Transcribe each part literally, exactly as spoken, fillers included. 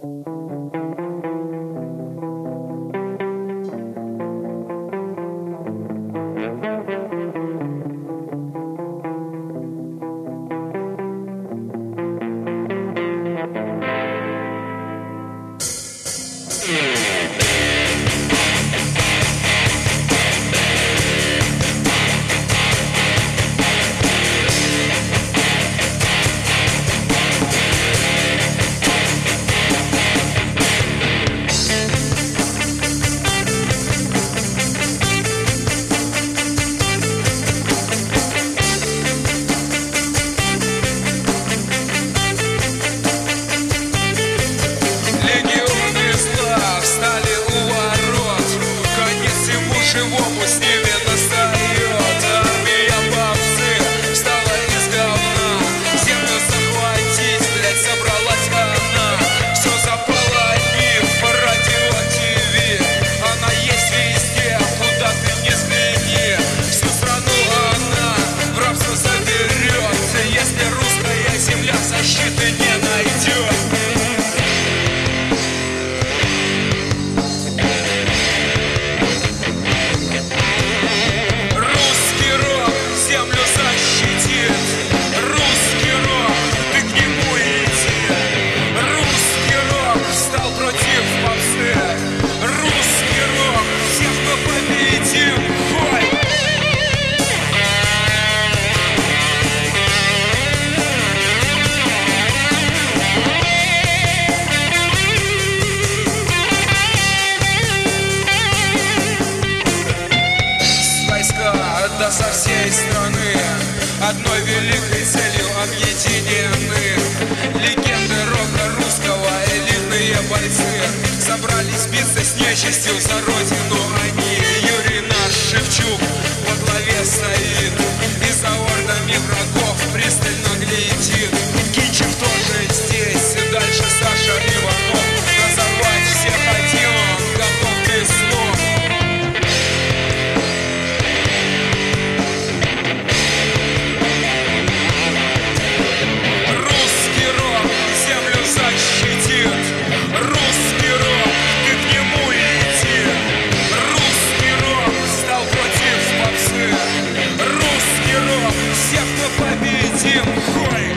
Со всей страны одной великой целью объединены. Легенды рока русского, элитные бойцы собрались биться с нечистью за родину они. Юрий наш Шевчук во главе стоит и за ордами врагов пристально глядит. Кинчев тоже здесь, и дальше Саша Иванов. Разорвать всех один он готов без слов. Русский рок, ты к нему иди. Русский рок стал против попсы. Русский рок, всех мы победим. Хой!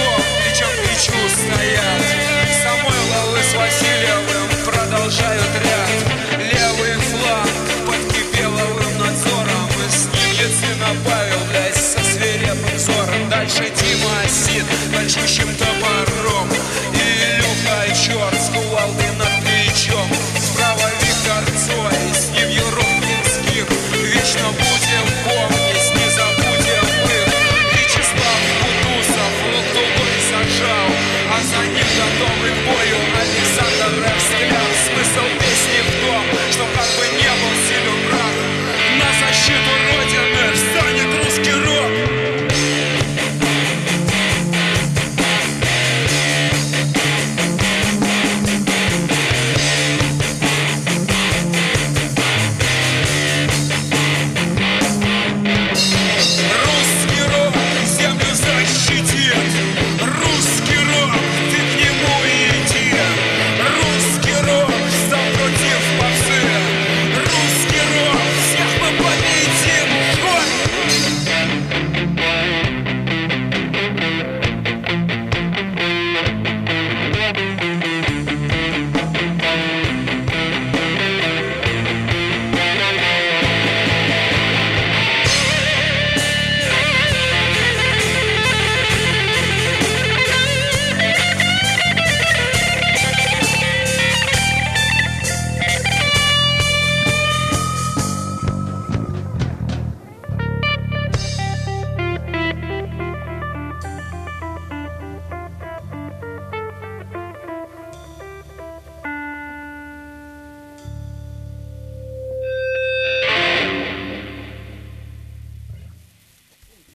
Васильевым продолжают ряд.